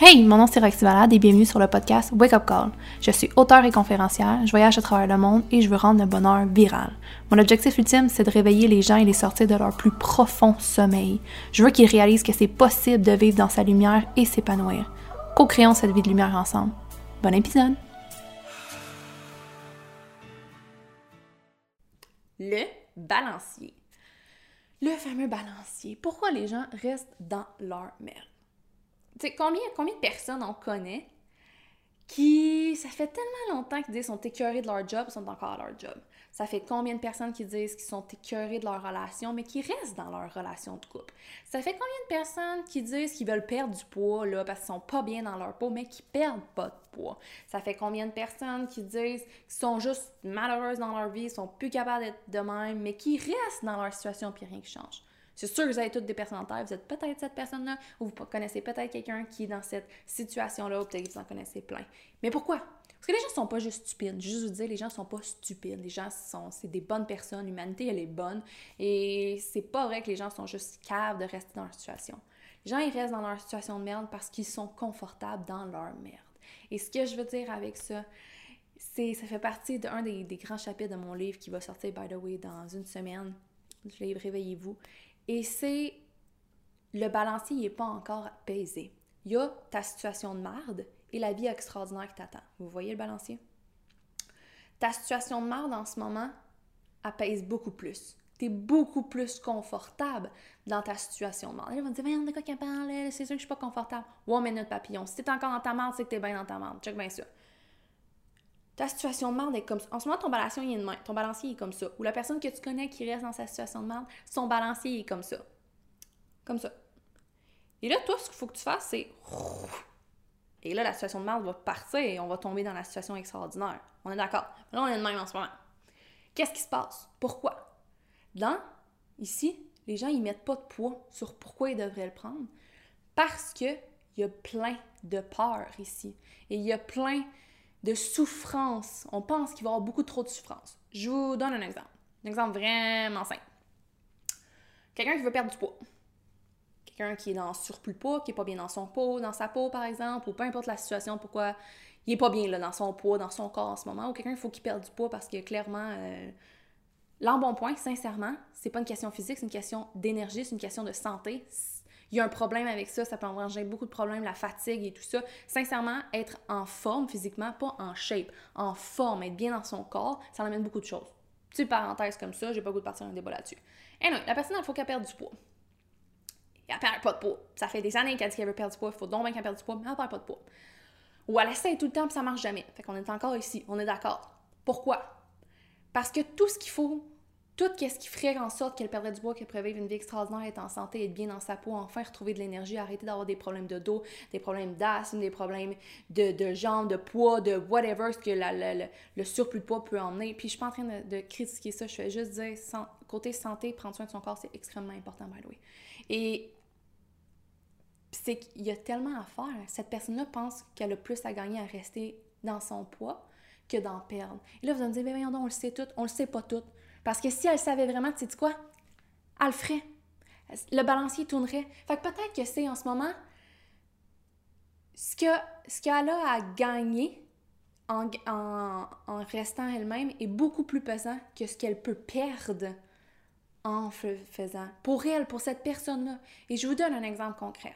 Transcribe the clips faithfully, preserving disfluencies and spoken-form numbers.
Hey, mon nom c'est Roxy Valade et bienvenue sur le podcast Wake Up Call. Je suis auteure et conférencière, je voyage à travers le monde et je veux rendre le bonheur viral. Mon objectif ultime, c'est de réveiller les gens et les sortir de leur plus profond sommeil. Je veux qu'ils réalisent que c'est possible de vivre dans sa lumière et s'épanouir. Co-créons cette vie de lumière ensemble. Bon épisode! Le balancier. Le fameux balancier. Pourquoi les gens restent dans leur merde? Tu sais, combien, combien de personnes on connaît qui, ça fait tellement longtemps qu'ils disent qu'ils sont écœurés de leur job, ils sont encore à leur job. Ça fait combien de personnes qui disent qu'ils sont écœurés de leur relation, mais qui restent dans leur relation de couple. Ça fait combien de personnes qui disent qu'ils veulent perdre du poids, là, parce qu'ils sont pas bien dans leur peau, mais qui perdent pas de poids. Ça fait combien de personnes qui disent qu'ils sont juste malheureuses dans leur vie, ils sont plus capables d'être de même, mais qui restent dans leur situation puis rien qui change. C'est sûr que vous avez toutes des personnes en tête, vous êtes peut-être cette personne-là, ou vous connaissez peut-être quelqu'un qui est dans cette situation-là, ou peut-être que vous en connaissez plein. Mais pourquoi? Parce que les gens ne sont pas juste stupides. Juste vous dire, les gens ne sont pas stupides. Les gens, sont, c'est des bonnes personnes. L'humanité, elle est bonne. Et c'est pas vrai que les gens sont juste caves de rester dans leur situation. Les gens, ils restent dans leur situation de merde parce qu'ils sont confortables dans leur merde. Et ce que je veux dire avec ça, c'est ça fait partie d'un des, des grands chapitres de mon livre qui va sortir, by the way, dans une semaine. Le livre Réveillez-vous. Et c'est, le balancier n'est pas encore apaisé. Il y a ta situation de merde et la vie extraordinaire qui t'attend. Vous voyez le balancier? Ta situation de merde en ce moment apaise beaucoup plus. Tu es beaucoup plus confortable dans ta situation de merde. Ils vont te dire, voyons, de quoi qu'elle parle, c'est sûr que je suis pas confortable. One minute papillon. Si tu es encore dans ta merde, c'est que tu es bien dans ta merde. Check bien ça. Ta situation de merde est comme ça. En ce moment, ton balancier il est de main. Ton balancier est comme ça. Ou la personne que tu connais qui reste dans sa situation de merde, son balancier est comme ça. Comme ça. Et là, toi, ce qu'il faut que tu fasses, c'est... Et là, la situation de merde va partir et on va tomber dans la situation extraordinaire. On est d'accord. Là, on est de même en ce moment. Qu'est-ce qui se passe? Pourquoi? Dans, ici, les gens, ils mettent pas de poids sur pourquoi ils devraient le prendre. Parce qu'il y a plein de peur ici. Et il y a plein de souffrance. On pense qu'il va y avoir beaucoup trop de souffrance. Je vous donne un exemple. Un exemple vraiment simple. Quelqu'un qui veut perdre du poids. Quelqu'un qui est dans surplus de poids, qui n'est pas bien dans son peau, dans sa peau par exemple, ou peu importe la situation, pourquoi il n'est pas bien là, dans son poids, dans son corps en ce moment, ou quelqu'un il faut qu'il perde du poids parce que clairement, euh, l'embonpoint, sincèrement, c'est pas une question physique, c'est une question d'énergie, c'est une question de santé. Il y a un problème avec ça, ça peut engendrer beaucoup de problèmes, la fatigue et tout ça. Sincèrement, être en forme physiquement, pas en shape, en forme, être bien dans son corps, ça amène beaucoup de choses. Petite parenthèse comme ça, j'ai pas le goût de partir un débat là-dessus. Et non, la personne, il faut qu'elle perde du poids. Elle perd pas de poids. Ça fait des années qu'elle dit qu'elle veut perdre du poids, il faut donc bien qu'elle perde du poids, mais elle perd pas de poids. Ou elle essaie tout le temps, puis ça marche jamais. Fait qu'on est encore ici, on est d'accord. Pourquoi? Parce que tout ce qu'il faut, tout ce qui ferait en sorte qu'elle perdrait du poids, qu'elle pourrait vivre une vie extraordinaire, être en santé, être bien dans sa peau, enfin retrouver de l'énergie, arrêter d'avoir des problèmes de dos, des problèmes d'asthme, des problèmes de, de jambes, de poids, de whatever, ce que la, la, la, le surplus de poids peut emmener. Puis je suis pas en train de, de critiquer ça, je fais juste dire, sans, côté santé, prendre soin de son corps, c'est extrêmement important, by the way. Et c'est qu'il y a tellement à faire. Cette personne-là pense qu'elle a plus à gagner à rester dans son poids que d'en perdre. Et là, vous allez me dire, mais voyons donc, on le sait tout, on le sait pas tout. Parce que si elle savait vraiment, tu sais quoi? Elle le ferait. Le balancier tournerait. Fait que peut-être que c'est en ce moment ce, que, ce qu'elle a à gagner en, en, en restant elle-même est beaucoup plus pesant que ce qu'elle peut perdre en le faisant. Pour elle, pour cette personne-là. Et je vous donne un exemple concret.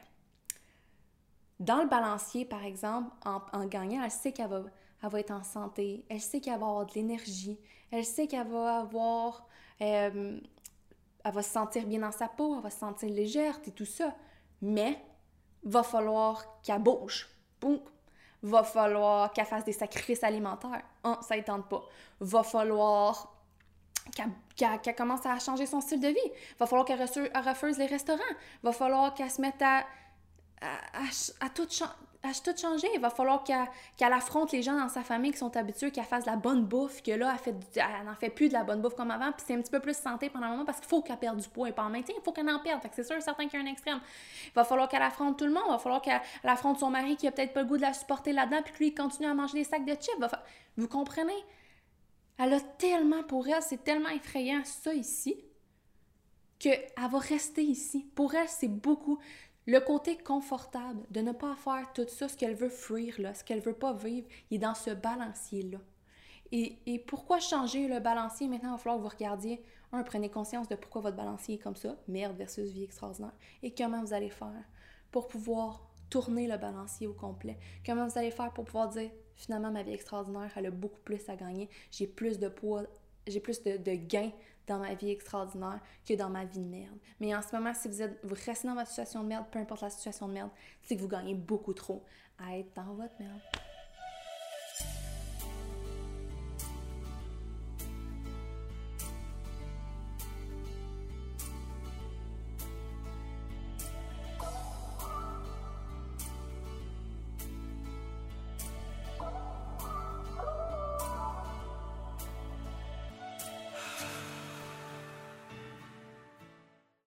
Dans le balancier, par exemple, en, en gagnant, elle sait qu'elle va, elle va être en santé, elle sait qu'elle va avoir de l'énergie, elle sait qu'elle va avoir... Euh, elle va se sentir bien dans sa peau, elle va se sentir légère et tout ça. Mais, va falloir qu'elle bouge. Boum. Va falloir qu'elle fasse des sacrifices alimentaires. Hein, ça ne tente pas. Va falloir qu'elle, qu'elle, qu'elle commence à changer son style de vie. Va falloir qu'elle refuse, elle refuse les restaurants. Va falloir qu'elle se mette à... À, à, à, tout, à tout changer. Il va falloir qu'elle, qu'elle affronte les gens dans sa famille qui sont habitués, qu'elle fasse de la bonne bouffe, que là, elle, fait, elle n'en fait plus de la bonne bouffe comme avant, puis c'est un petit peu plus santé pendant un moment parce qu'il faut qu'elle perde du poids et pas en maintien, il faut qu'elle en perde. Fait que c'est sûr, certain qu'il y a un extrême. Il va falloir qu'elle affronte tout le monde, il va falloir qu'elle affronte son mari qui a peut-être pas le goût de la supporter là-dedans, puis que lui, il continue à manger des sacs de chips. Va fa... Vous comprenez? Elle a tellement pour elle, c'est tellement effrayant ça ici, qu'elle va rester ici. Pour elle, c'est beaucoup... Le côté confortable de ne pas faire tout ça, ce qu'elle veut fuir, là, ce qu'elle veut pas vivre, il est dans ce balancier-là. Et, et pourquoi changer le balancier? Maintenant, il va falloir que vous regardiez, un, prenez conscience de pourquoi votre balancier est comme ça, merde versus vie extraordinaire, et comment vous allez faire pour pouvoir tourner le balancier au complet. Comment vous allez faire pour pouvoir dire, finalement, ma vie extraordinaire, elle a beaucoup plus à gagner, j'ai plus de poids, j'ai plus de, de gains dans ma vie extraordinaire que dans ma vie de merde. Mais en ce moment, si vous, êtes, vous restez dans votre situation de merde, peu importe la situation de merde, c'est que vous gagnez beaucoup trop à être dans votre merde.